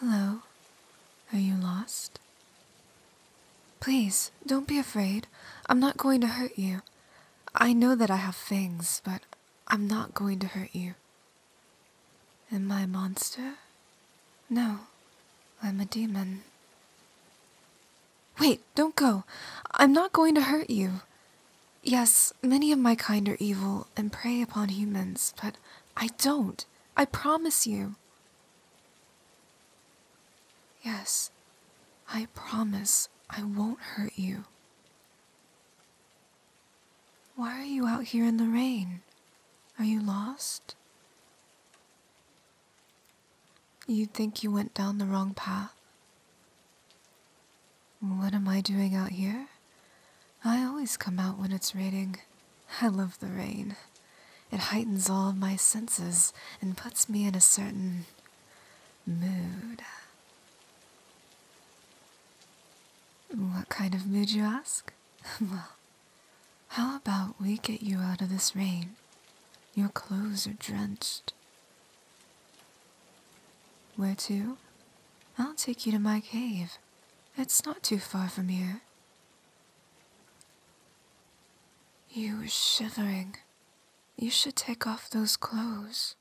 Hello, are you lost? Please, don't be afraid. I'm not going to hurt you. I know that I have fangs, but I'm not going to hurt you. Am I a monster? No, I'm a demon. Wait, don't go. I'm not going to hurt you. Yes, many of my kind are evil and prey upon humans, but I don't. I promise you. Yes, I promise I won't hurt you. Why are you out here in the rain? Are you lost? You think you went down the wrong path? What am I doing out here? I always come out when it's raining. I love the rain. It heightens all of my senses and puts me in a certain mood. What kind of mood, you ask? Well, how about we get you out of this rain? Your clothes are drenched. Where to? I'll take you to my cave. It's not too far from here. You are shivering. You should take off those clothes.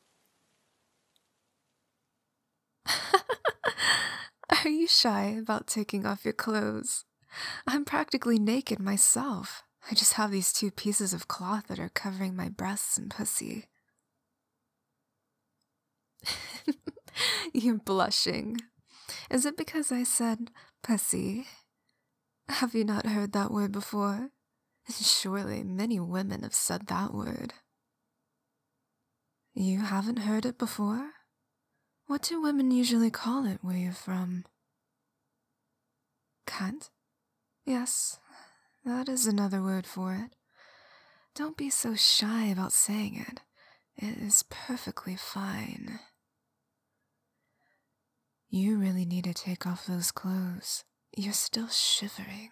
Are you shy about taking off your clothes? I'm practically naked myself. I just have these 2 pieces of cloth that are covering my breasts and pussy. You're blushing. Is it because I said pussy? Have you not heard that word before? Surely many women have said that word. You haven't heard it before? What do women usually call it where you're from? Cunt? Yes, that is another word for it. Don't be so shy about saying it. It is perfectly fine. You really need to take off those clothes. You're still shivering.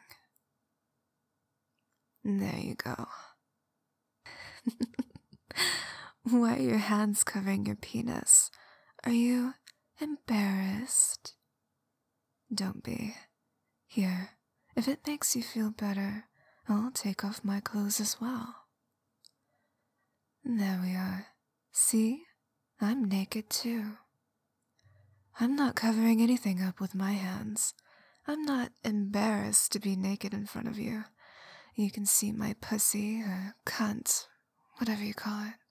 There you go. Why are your hands covering your penis? Are you embarrassed? Don't be. Here, if it makes you feel better, I'll take off my clothes as well. There we are. See? I'm naked too. I'm not covering anything up with my hands. I'm not embarrassed to be naked in front of you. You can see my pussy or cunt, whatever you call it.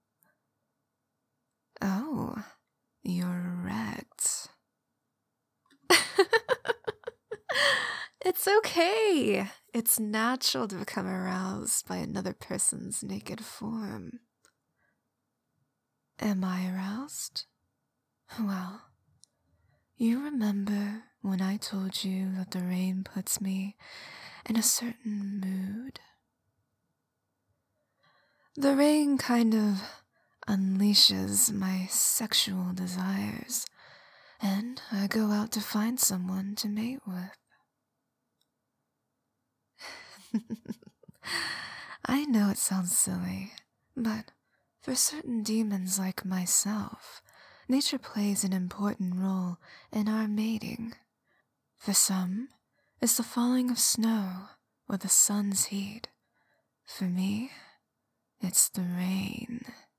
Oh, you're wrecked. It's okay. It's natural to become aroused by another person's naked form. Am I aroused? Well, you remember when I told you that the rain puts me in a certain mood? The rain kind of unleashes my sexual desires, and I go out to find someone to mate with. I know it sounds silly, but for certain demons like myself, nature plays an important role in our mating. For some, it's the falling of snow or the sun's heat. For me, it's the rain.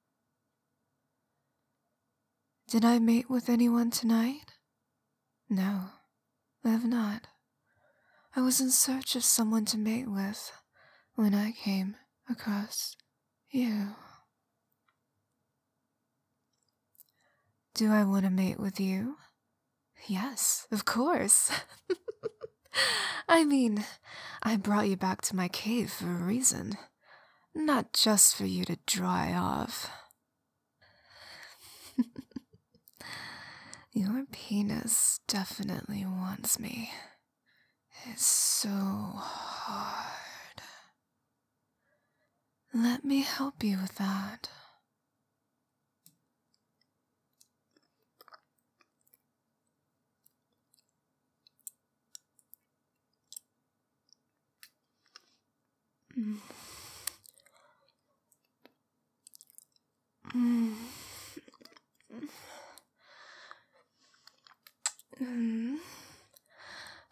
Did I mate with anyone tonight? No, I have not. I was in search of someone to mate with when I came across you. Do I want to mate with you? Yes, of course. I mean, I brought you back to my cave for a reason. Not just for you to dry off. Your penis definitely wants me. It's so hard. Let me help you with that.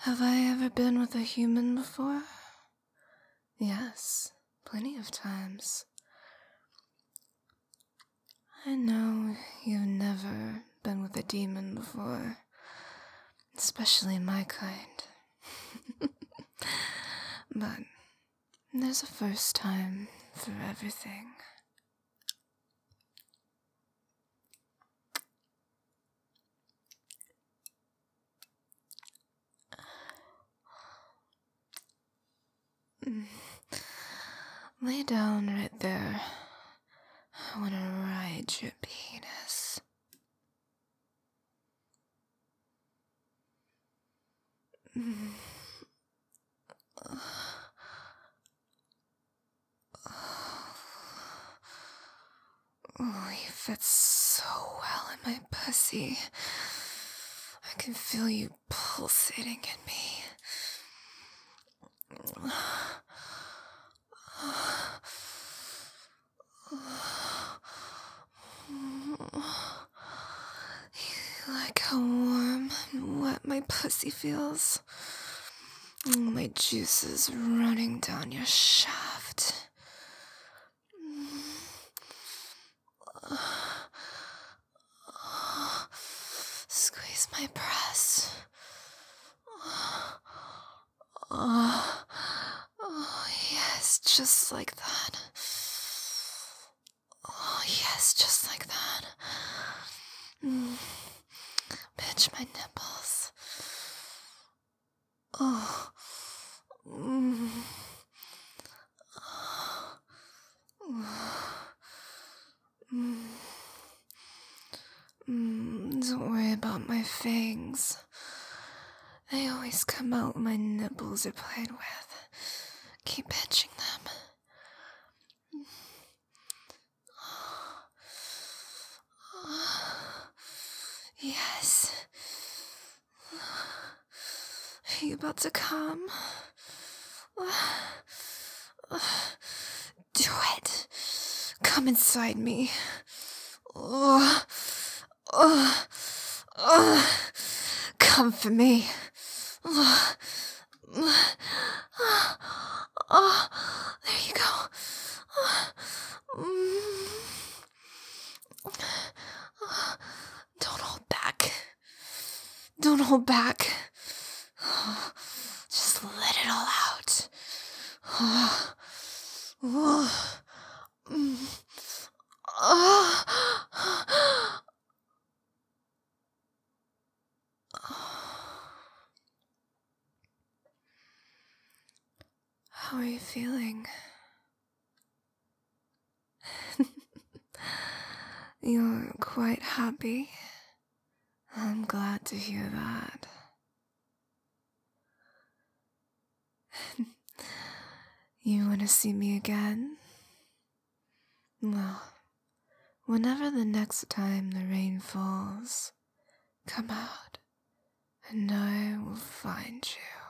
Have I ever been with a human before? Yes, plenty of times. I know you've never been with a demon before, especially my kind. But there's a first time for everything. Lay down right there. I want to ride your penis. Oh, you fit so well in my pussy. I can feel you pulsating in me. You like how warm and wet my pussy feels. My juices running down your shaft. Squeeze my breast. Oh, yes, just like that. Oh, yes, just like that. Pinch my nipples. Oh. Don't worry about my fangs. They always come out when my nipples are played with. Keep pinching them. Yes. Are you about to come? Do it. Come inside me. Come for me. There you go. Don't hold back. Don't hold back. Just let it all out. How are you feeling? You're quite happy. I'm glad to hear that. You want to see me again? Well, whenever the next time the rain falls, come out, and I will find you.